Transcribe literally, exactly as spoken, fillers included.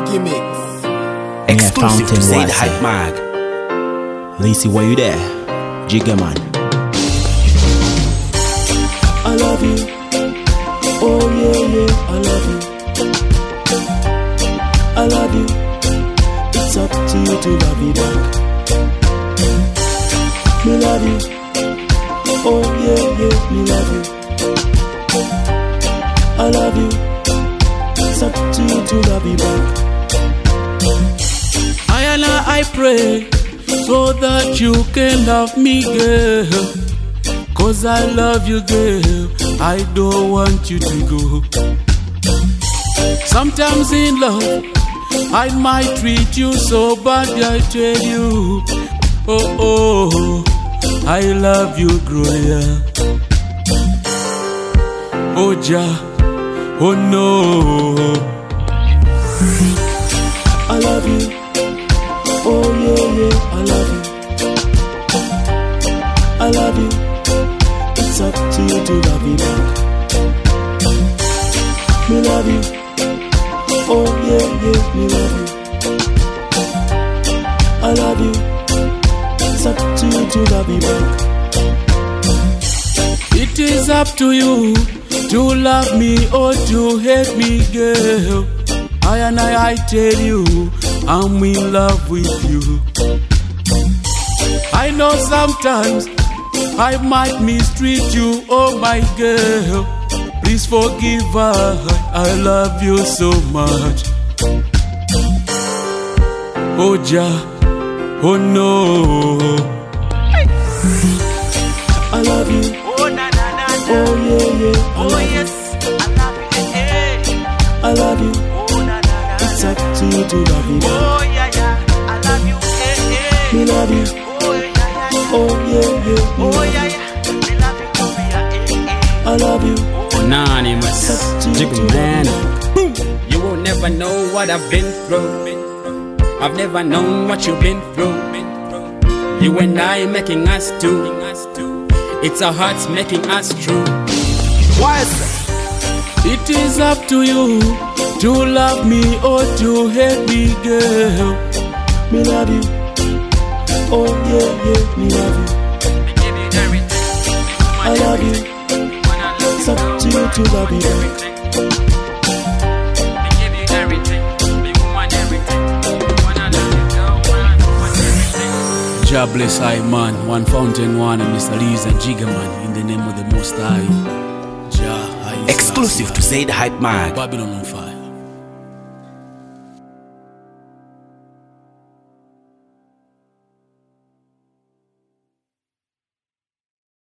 Gimmicks. Exclusive to Say the Hype Mag. Lacey, were you there? Jigga man. I love you. Oh yeah, yeah, I love you. I love you. It's up to you to love me back. Me love you. Oh yeah, yeah, me love you. I love you. It's up to you to love me back. I and I, I pray so that you can love me, girl. Cause I love you, girl. I don't want you to go. Sometimes in love I might treat you so bad, I tell you. Oh, oh, I love you, Gloria. Oh, Jah, oh no. I love you. Oh, yeah, yeah, I love you. I love you. It's up to you to love me back. Me love you. Oh yeah, yeah, me love you. I love you. It's up to you to love me back. It is up to you to love me or to hate me, girl. I and I, I tell you, I'm in love with you. I know sometimes I might mistreat you, oh my girl. Please forgive her, I love you so much. Oh Jah, oh no. I love you. Oh na na na na. Oh yeah, yeah. I Oh love yes, I love you. Hey, hey. you. I love you. Oh na na na. It's up to you to love me back. Oh yeah yeah, I love you. Hey hey. Me love you. Oh yeah yeah yeah. Oh yeah, yeah. Me Oh love yeah you. yeah. Me love you, Gloria. Hey hey. I love you. Anonymous. It's up to you to Jigga man. love me back. You will never know what I've been through. I've never known what you've been through. You and I making us two. It's our hearts making us true. Why is it? It is up to you to love me or to hate me, girl. Me love you. Oh yeah, yeah, me love you. I love you. It's up to you to love me back. Jah bless I man, one fountain one and Mister Lees and Jigga man in the name of the Most High. Jah, I Exclusive to Say the Hype Mag. Babylon on fire.